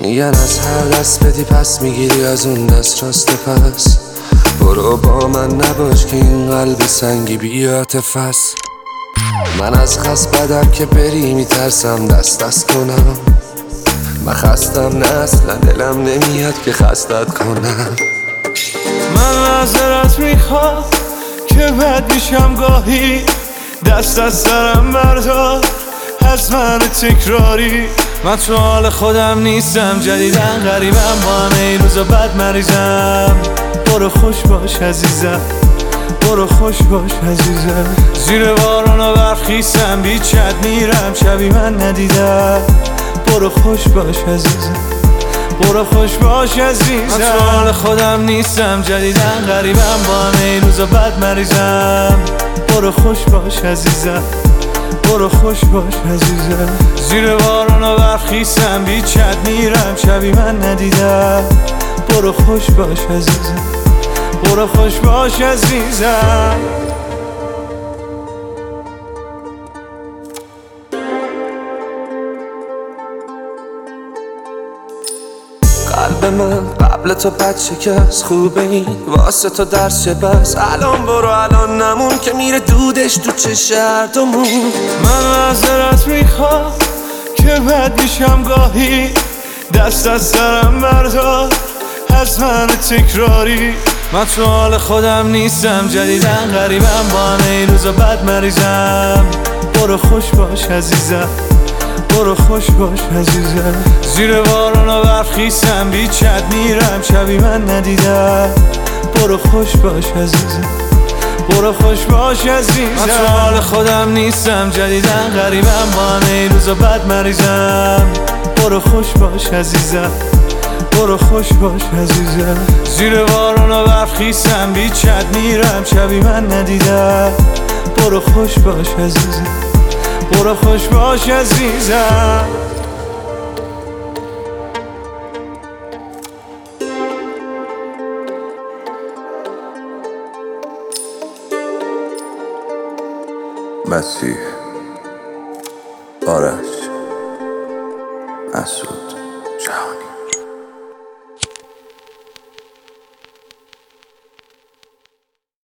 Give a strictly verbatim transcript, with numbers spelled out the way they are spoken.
میگن از هر دست بدی پس میگیری از اون دست راست پس. برو با من نباش که این قلب سنگی بی عاطفه است. من از خست بدم که بری میترسم دست دست کنم. من خستم نه اصلا دلم نمیاد که خستت کنم. من معذرت میخوام که بد میشم گاهی، دست از سرم بردار از من تکراری. من تو حال خودم نیستم، جدیدن غریبم، با همه این روزا بد مریضم. برو خوش باش عزیزم، برو خوش باش عزیزم. زیر بارون و برف خیسم، بی چت میرم شبی من ندیدم. برو خوش باش عزیزم، برو خوش باش عزیزم. من تو حال خودم نیستم، جدیدن غریبم، با همه این روزا بد مریضم. برو خوش باش عزیزم، برو خوش باش عزیزم. زیر بارون و برف خیسم، بی چت میرم شبی من ندیدم. برو خوش باش عزیزم، برو خوش باش عزیزم. قلب من قبل تو بد شکست، خوبه این واسه تو درس چه بس. الان برو الان نمون که میره دودش تو چه هردومون. من معذرت میخوام که بد میشم گاهی، دست از سرم بردار از من تکراری. من تو حال خودم نیستم، جدیدن غریبم، با همه این روزا بد مریضم. برو خوش باش عزیزم، برو خوش باش عزیزم. زیر بارون و برف خیسم، بی چت میرم شبی من ندیدم. برو خوش باش عزیزم، برو خوش باش عزیزم. من تو حال خودم نیستم، جدیدن غریبم، با همه این روزا بد مریضم. برو خوش باش عزیزم، برو خوش باش عزیزم. زیر بارون و برف خیسم، بی چت میرم شبی من ندیدم. برو خوش باش عزیزم، برو خوش باش عزیزم. مسیح، آرش، مسعود، جهانی.